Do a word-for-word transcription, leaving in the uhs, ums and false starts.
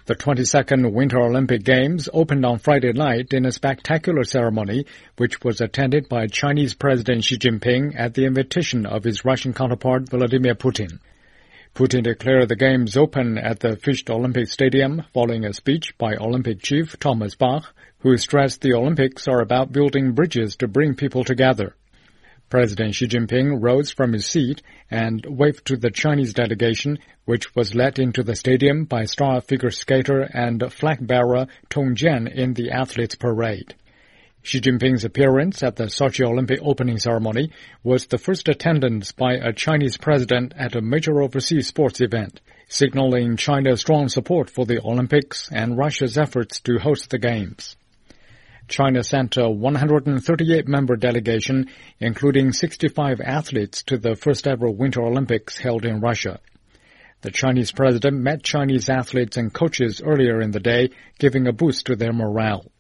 The twenty-second Winter Olympic Games opened on Friday night in a spectacular ceremony, which was attended by Chinese President Xi Jinping at the invitation of his Russian counterpart Vladimir Putin. Putin declared the Games open at the Fichte Olympic Stadium following a speech by Olympic chief Thomas Bach, who stressed the Olympics are about building bridges to bring people together. President Xi Jinping rose from his seat and waved to the Chinese delegation, which was led into the stadium by star figure skater and flag bearer Tong Jian in the athletes' parade. Xi Jinping's appearance at the Sochi Olympic opening ceremony was the first attendance by a Chinese president at a major overseas sports event, signaling China's strong support for the Olympics and Russia's efforts to host the Games. China sent a one hundred thirty-eight member delegation, including sixty-five athletes, to the first-ever Winter Olympics held in Russia. The Chinese president met Chinese athletes and coaches earlier in the day, giving a boost to their morale.